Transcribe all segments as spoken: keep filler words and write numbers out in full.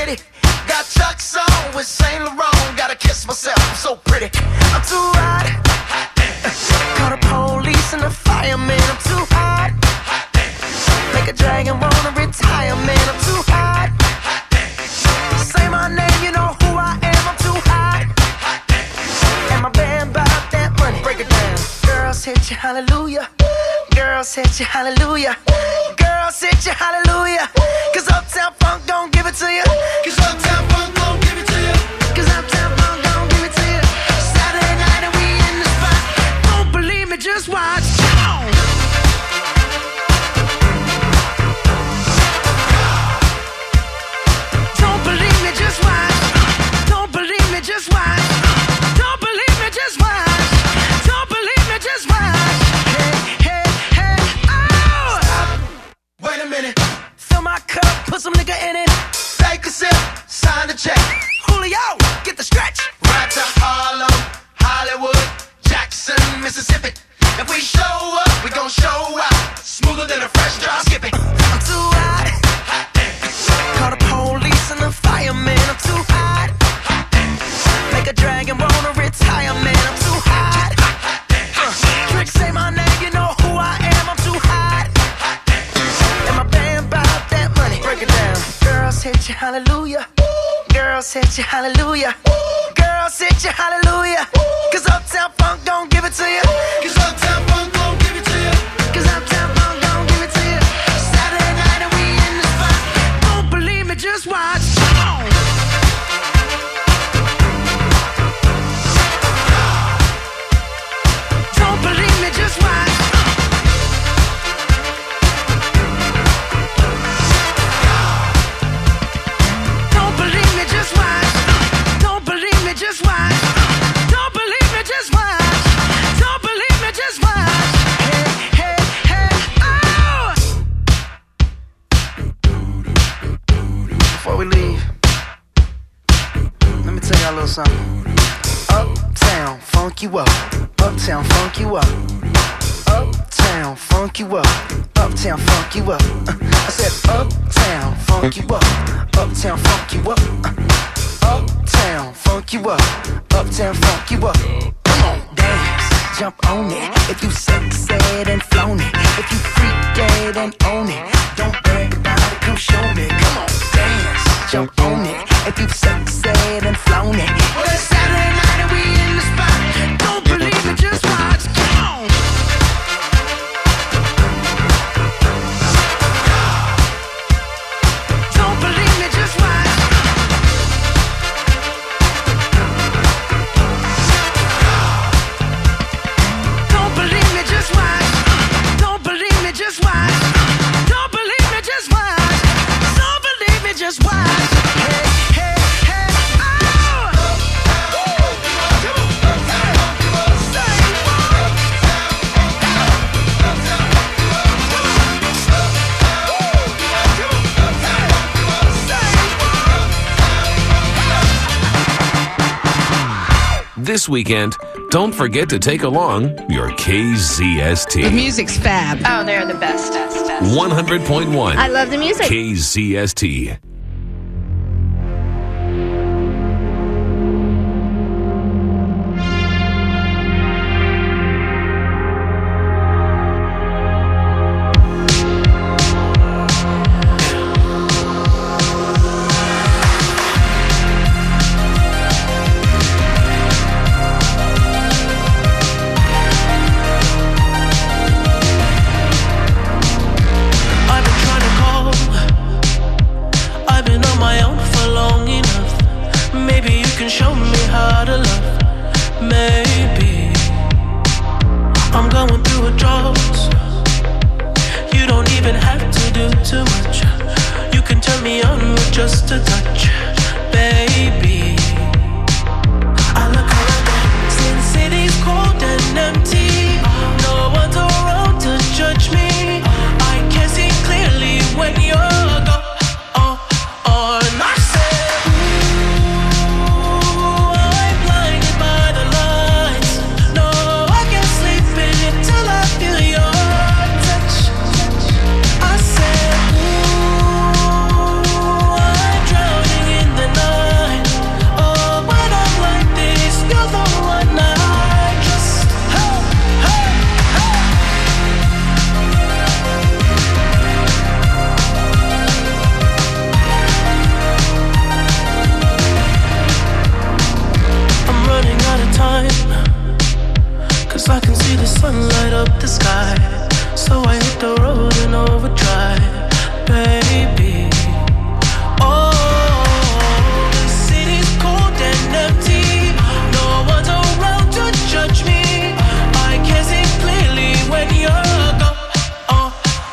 pretty. Got Chuck's on with Saint Laurent. Gotta kiss myself, I'm so pretty. I'm too hot. Call the police and the fireman. I'm too hot. Make a dragon wanna retire, man. I'm too hot. Say my name, you know who I am. I'm too hot. And my band bought that money. Break it down. Girls hit you, hallelujah. Girls hit you, hallelujah. Girls hit you, hallelujah. Cause Uptown Funk don't give it to you. Cause Uptown Funk don't give it to you. Cause Uptown Funk don't give it to you. Saturday night and we in the spot. Don't believe me, just watch. Don't believe me, just watch. Don't believe me, just watch. Don't believe me, just watch. Don't believe me, just watch. Hey, hey, hey, oh! Stop. Wait a minute. Fill my cup, put some nigga in it. Take a sip, sign the check. Julio, get the stretch. Right to Harlem, Hollywood, Jackson, Mississippi. If we show up, we gon' show out. Smoother than a fresh drop. Skip it. I'm too hot. Call the police and the fireman. I'm too hot. Make a dragon wanna retire, man. I'm too hot. Uh, Trick, say my name, you know who I am. I'm too hot. And my band bought that money. Break it down. Girls hit you, hallelujah. Girls hit you, hallelujah. Girls hit you, hallelujah. Cause Uptown Funk don't give it to you. Cause Uptown Funk don't give it to you. Cause Uptown Funk don't give it to you. Saturday night and we in the spot. Don't believe me, just watch. Don't believe me, just watch. Don't believe me, just watch. Don't believe me, just watch. Don't believe me, just watch. Don't believe me, just watch. Hey, hey, hey, oh! Before we leave, let me tell y'all a little something. Uptown, funk you up. Uptown, funk you up. Uptown, funk you up. Uptown, funk you up. Uh, I said uptown, funk you up. Uptown, funk you up. Uh, uptown, funk you up. Uptown, funk you up. Come on, dance, jump on it. If you sexed and flown it. If you freaked and own it. Don't brag about it, come show me. Come on, dance, jump on it. If you sexed and flown it. Well, it's Saturday night and we in the spot. Don't believe me, just watch. Come on. Don't believe me, just watch. Don't believe me, just watch. Don't believe me, just watch. Don't believe me, just watch. Don't believe me, just watch. Hey, hey, hey, oh! This weekend, don't forget to take along your K Z S T. The music's fab. Oh, they're the best. best, best. one hundred point one. I love the music. K Z S T. Just a touch, baby. I look around, since city's cold and empty, no one's around to judge me. I can see clearly when you're gone. Oh, oh, and I said, ooh, I'm blinded by the lights. No, I can't sleep in it till I feel your touch. I said, ooh, I'm drowning in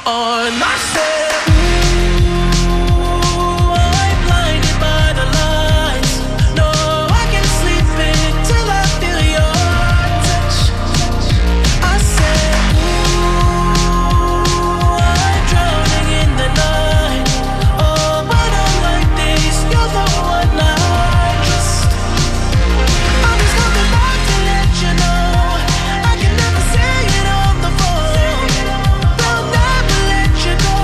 on. I said, ooh, I'm blinded by the lights. No, I can't sleep until I feel your touch. I said, ooh, I'm drowning in the night. Oh, but I'm like this, you're the one I trust. I'm just coming back to let you know I can never say it on the phone. They'll never let you go.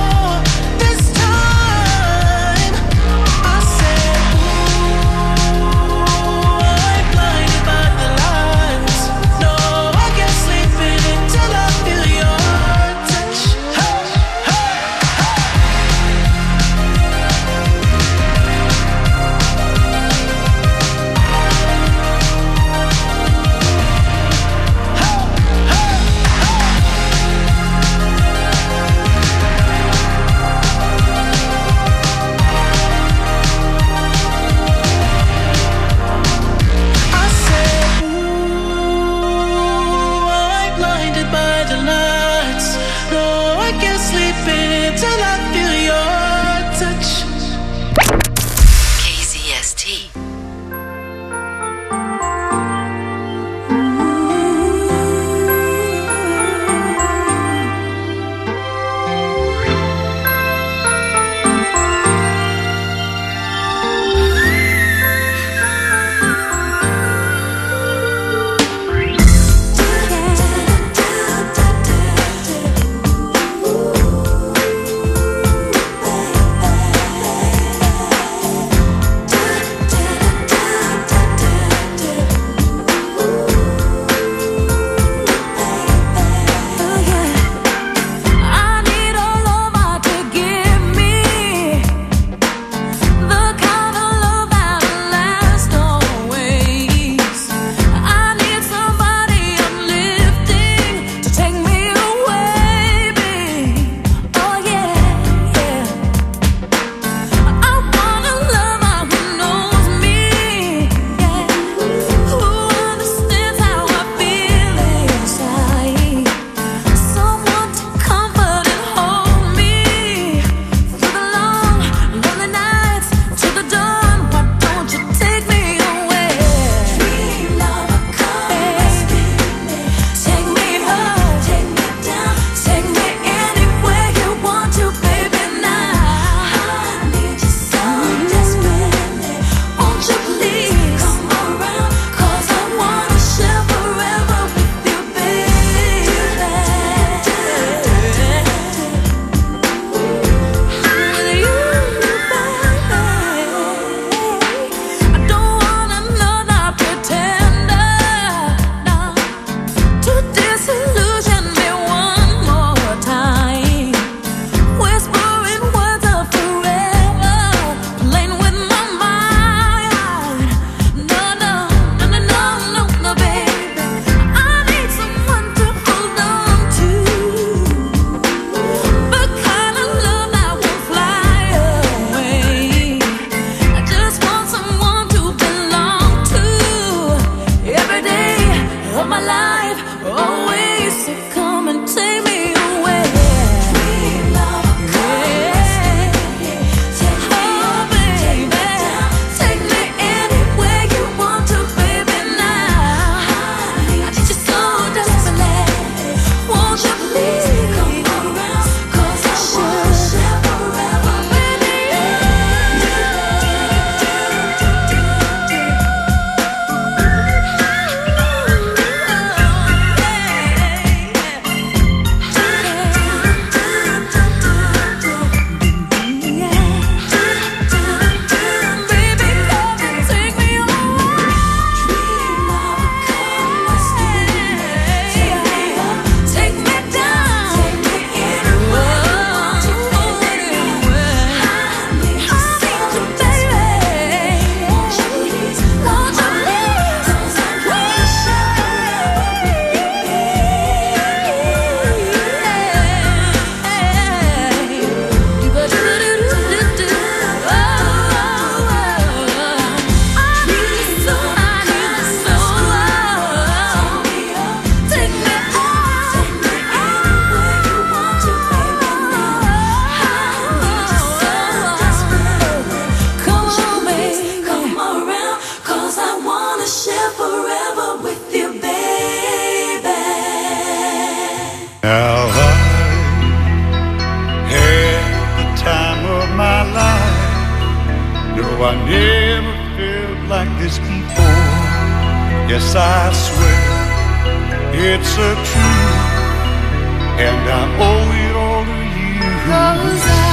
I never felt like this before. Yes, I swear it's a truth, and I owe it all to you. 'Cause I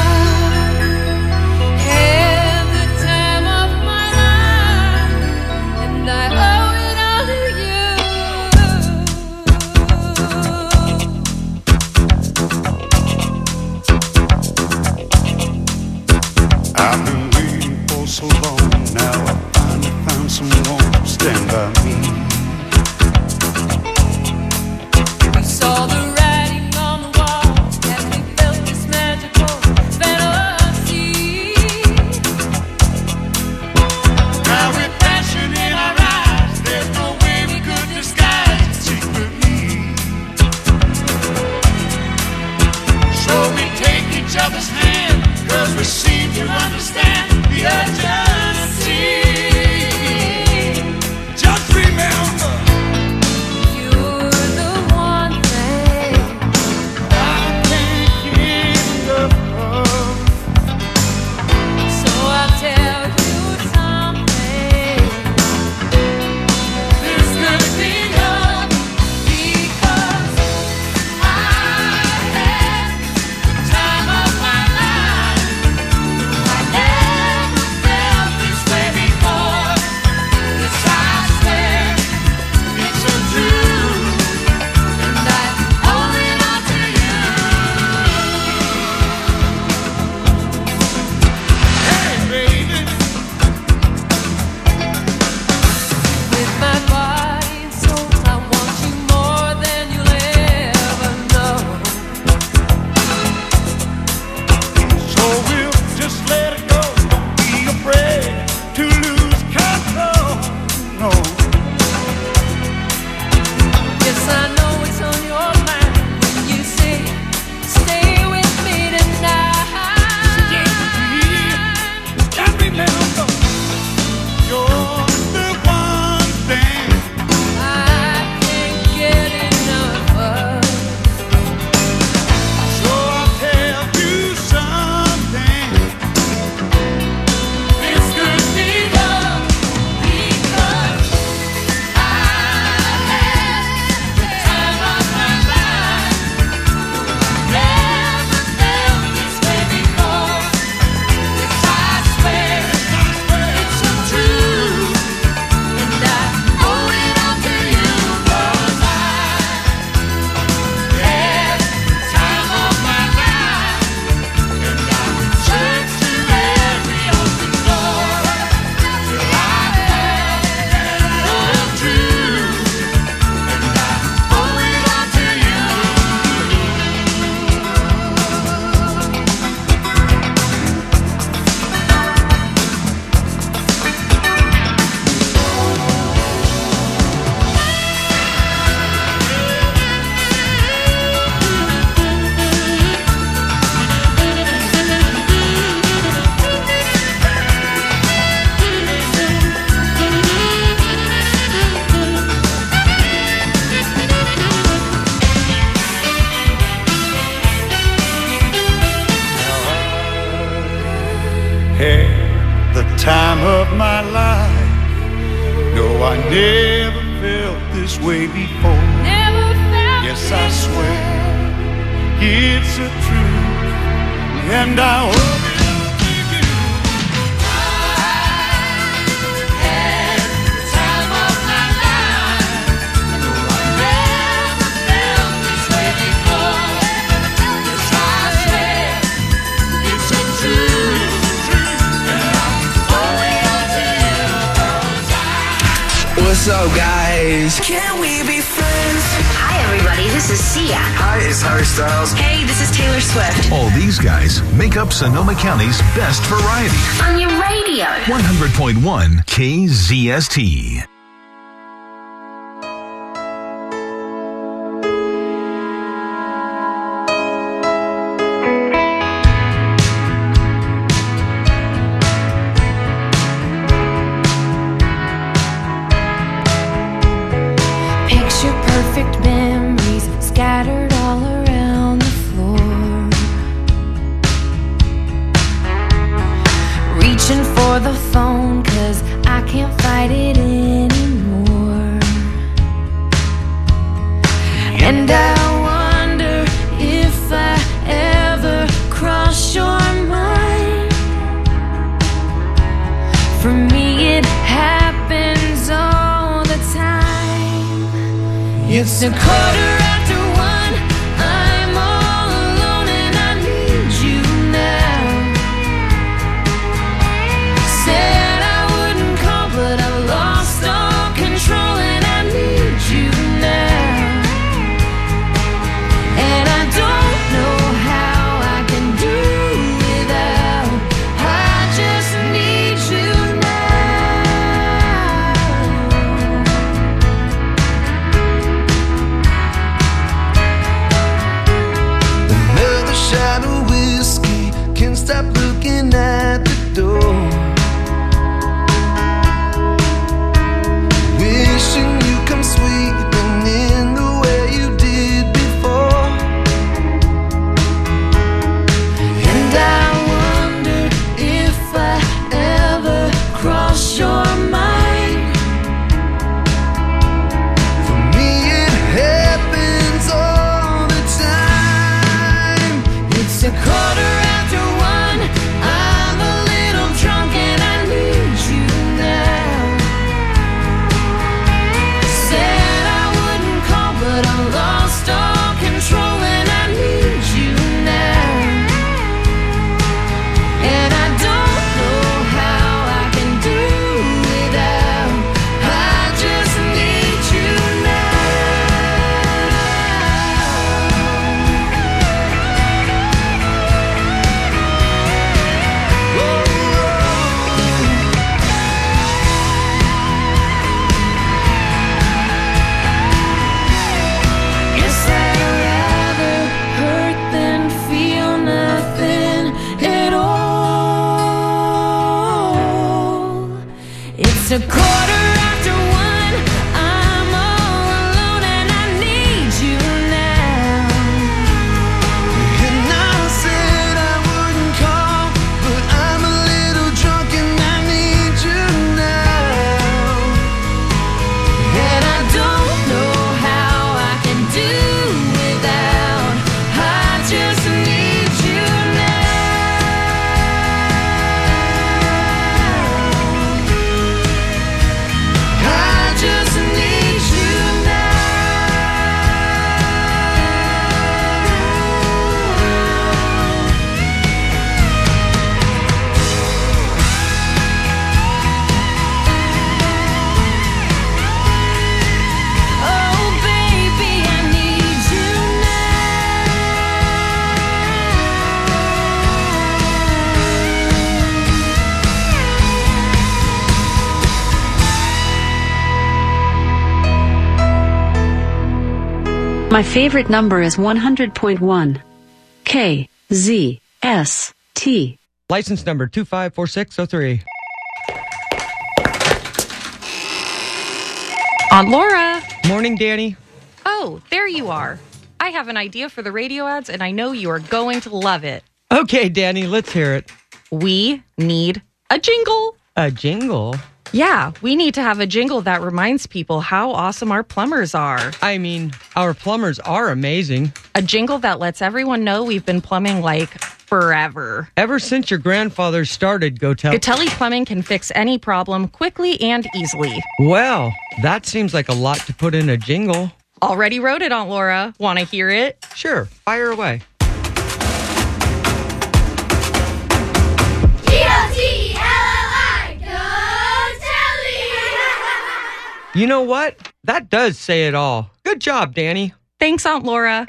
had the time of my life, and I owe it all to you. I've been waiting for so long, now I finally found someone to stand by me. We saw the writing on the wall as we felt this magical fantasy. Now with passion in our eyes, there's no way we could disguise it secretly. So we take each other's hand, 'cause we seem to understand the urgency. Just remember, You're the one thing I can't get enough of. so I'll tell you something. This could be love, Because I had the time of my life. I never felt this way before. Yes, I swear it's a truth. and I owe it all to you. Hey, baby. With my body and soul, I want you more than you'll ever know. So we'll just let it go. Don't be afraid to lose control. No, Yes, I know it's on your mind when you say, stay with me tonight. and remember, you're the one thing I can't get enough of. So I'll tell you something. This could be love, Because I had the time of my life. Never felt this way before. Yes, I swear it's a truth, and I owe it all to you. 'Cause I had the time of my life, and I searched through every open door till I found the truth, and I owe it all to you. had the time of my life. No, I never felt this way before. Never felt Yes, I this swear way. it's a truth, and I owe it all to you. Had the time of my life. Never felt this way before. Yes, I swear it's a truth, and I owe it all to you. 'Cause I What's up, guys? Can we be friends? Hi, everybody. This is Sia. Hi, it's Harry Styles. Hey, this is Taylor Swift. All these guys make up Sonoma County's best variety. On your radio. one hundred point one K Z S T. Picture perfect memories scattered all around the floor. Reaching for the phone It's a quarter after one. I'm all alone and I need you now. Said I wouldn't call, but I've lost all control and I need you now. And I don't know how I can do without. I just need you Another shot of whiskey, can't stop looking at the door. Wishing you come sweeping in the way you did before. And I wonder if I ever cross your mind. For me it happens all the time. It's a quarter after one. I'm a little drunk and I need you now. Said I wouldn't call, but I lost all control and I need you now. And I don't know how I can do without. I just need you Guess I'd rather hurt than feel nothing at all. It's a quarter after one. I'm all alone and I need you now. And I said I wouldn't call, but I'm a little drunk and I need you now. And I don't know how I can do without. I just need you now. I just need you now. Oh, baby, I need you My favorite number is one hundred point one. K Z S T. License number two five four six zero three. Aunt Laura. Morning, Danny. Oh, there you are. I have an idea for the radio ads, and I know you are going to love it. Okay, Danny, let's hear it. We need a jingle. A jingle? Yeah, we need to have a jingle that reminds people how awesome our plumbers are. I mean, our plumbers are amazing. A jingle that lets everyone know we've been plumbing like forever. Ever since your grandfather started, Gotel. Gotelli Plumbing can fix any problem quickly and easily. Well, that seems like a lot to put in a jingle. Already wrote it, Aunt Laura. Want to hear it? Sure, fire away. You know what? That does say it all. Good job, Danny. Thanks, Aunt Laura.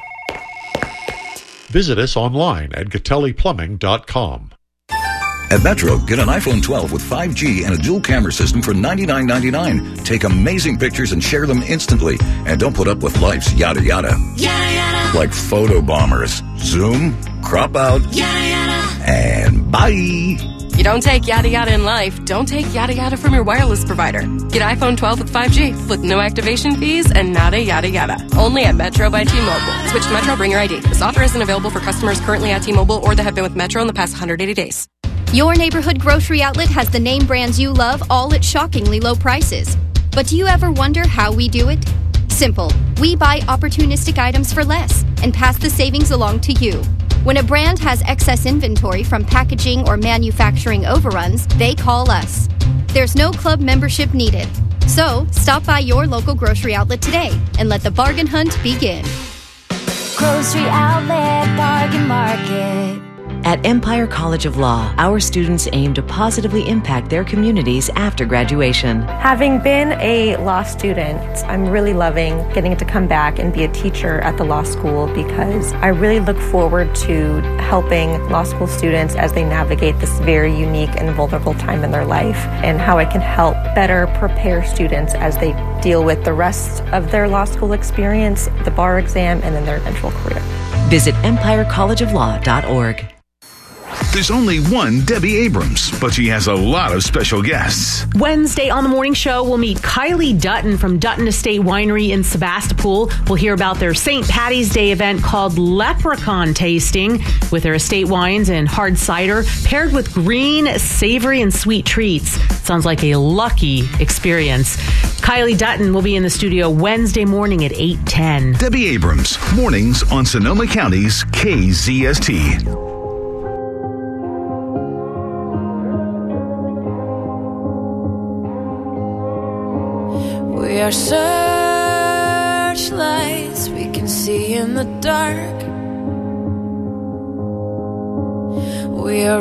Visit us online at Gotelli Plumbing dot com. At Metro, get an iPhone twelve with five G and a dual camera system for ninety-nine ninety-nine. Take amazing pictures and share them instantly. And don't put up with life's yada yada. Yada yada. Like photo bombers. Zoom, crop out, Yada yada. and bye. You don't take yada yada in life, don't take yada yada from your wireless provider. Get iPhone twelve with five G with no activation fees and nada yada yada. Only at Metro by T-Mobile. Switch to Metro, bring your I D. This offer isn't available for customers currently at T-Mobile or that have been with Metro in the past one hundred eighty days. Your neighborhood grocery outlet has the name brands you love, all at shockingly low prices. But do you ever wonder how we do it? Simple. We buy opportunistic items for less and pass the savings along to you. When a brand has excess inventory from packaging or manufacturing overruns, they call us. There's no club membership needed. So, stop by your local grocery outlet today and let the bargain hunt begin. Grocery Outlet Bargain Market. At Empire College of Law, our students aim to positively impact their communities after graduation. Having been a law student, I'm really loving getting to come back and be a teacher at the law school because I really look forward to helping law school students as they navigate this very unique and vulnerable time in their life, and how I can help better prepare students as they deal with the rest of their law school experience, the bar exam, and then their eventual career. Visit empire college of law dot org. There's only one Debbie Abrams, but she has a lot of special guests. Wednesday on the morning show, we'll meet Kylie Dutton from Dutton Estate Winery in Sebastopol. We'll hear about their Saint Patty's Day event called Leprechaun Tasting with their estate wines and hard cider paired with green, savory, and sweet treats. Sounds like a lucky experience. Kylie Dutton will be in the studio Wednesday morning at eight ten. Debbie Abrams, mornings on Sonoma County's K Z S T. We are searchlights we can see in the dark. We are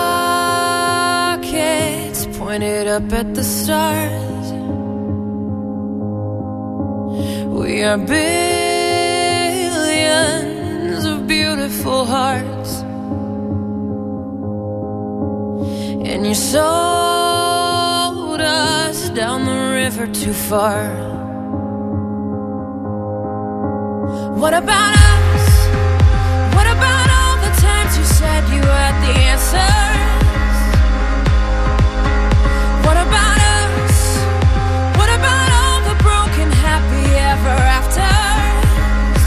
rockets pointed up at the stars. We are billions of beautiful hearts. And you sold us down the river too far. What about us? What about all the times you said you had the answers? What about us? What about all the broken happy ever afters?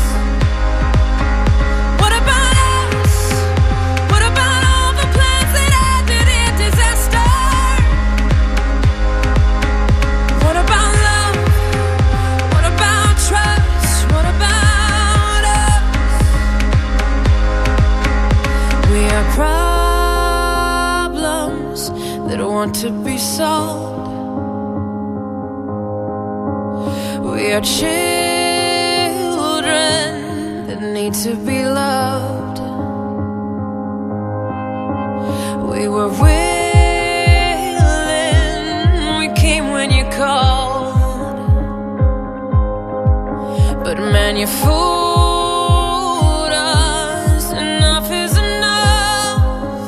What about us? What about all the plans that ended in disaster? What about love? What about trust? What about us? We are problems that want to be solved. We are children that need to be loved. We were willing, we came when you called. But man, you fooled us. Enough is enough.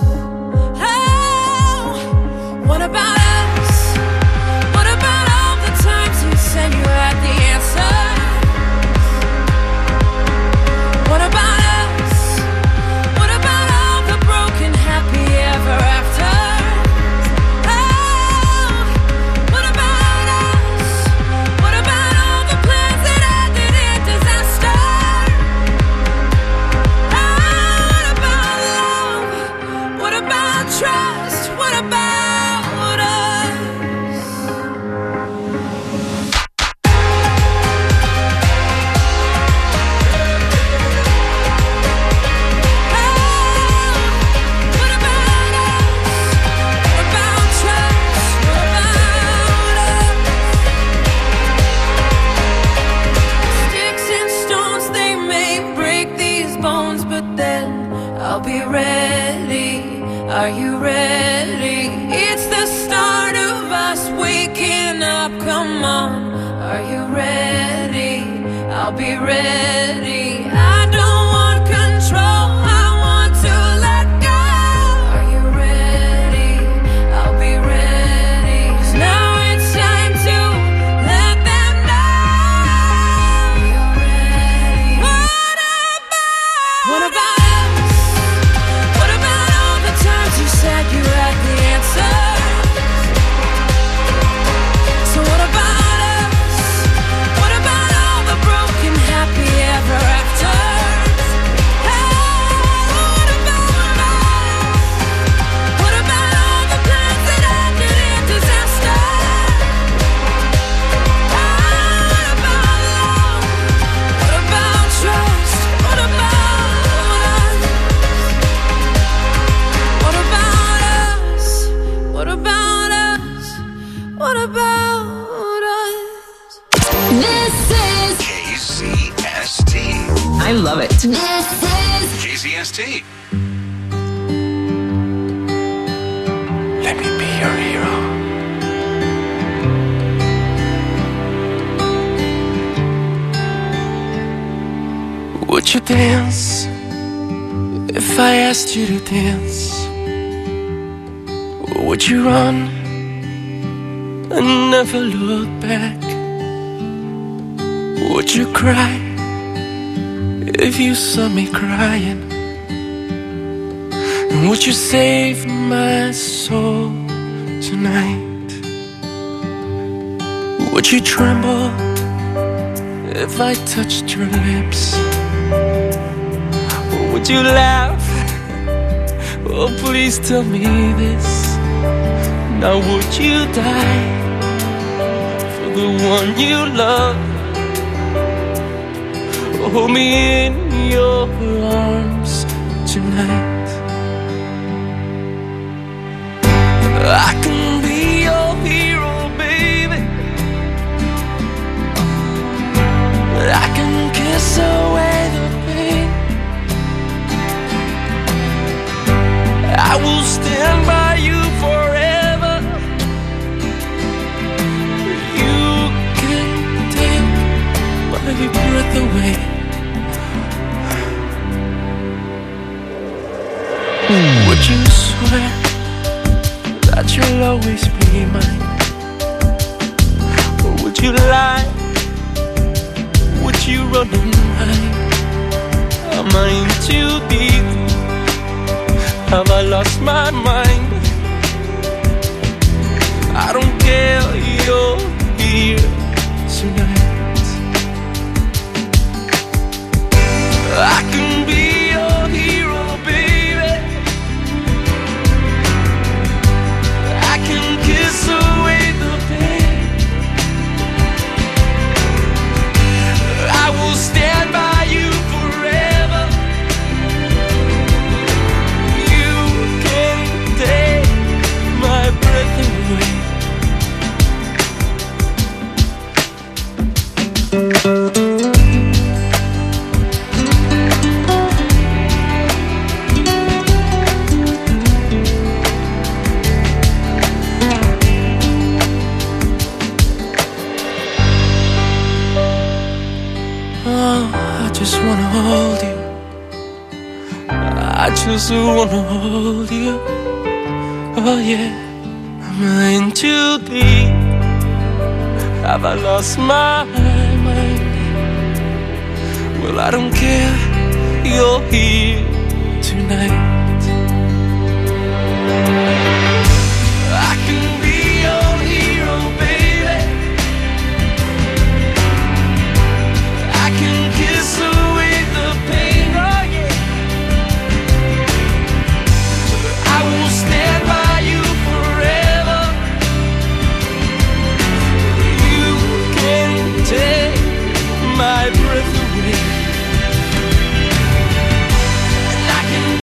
Oh, what about us? What about all the times you said you had the answer? What about us? What about all the broken happy ever after? Oh, what about us? What about all the plans that ended in disaster? Oh, what about love? What about trust? What about us? What about us? What about trust? What about us? Sticks and stones, they may break these bones, but then I'll be ready. Are you ready? It's the start of us waking up. Come on, are you ready? I'll be ready. I don't want control, I want to let go. Are you ready? I'll be ready. 'Cause now it's time to let them know. Are you ready? What about? What about us? What about all the times you said you had the answer? So what about us? What about all the broken happy ever after? T S T. Let me be your hero. Would you dance if I asked you to dance? Would you run and never look back? Would you cry if you saw me crying? And would you save my soul tonight? Would you tremble if I touched your lips? Or would you laugh? Oh, please tell me this. Now would you die for the one you love? Hold me in your arms tonight. I can be your hero, baby. I can kiss away the pain. I will stand by you forever. You can take my breath away. Would you swear that you'll always be mine? Or would you lie? Would you run and hide? Am I in too deep? Have I lost my mind? I don't care, you're here tonight. I can be your hero, baby. I can kiss away the pain. I will stand by you forever. You can take my breath away. just wanna hold you. I just wanna hold you. Oh yeah, am I in too deep? Have I lost my mind? Well, I don't care, you're here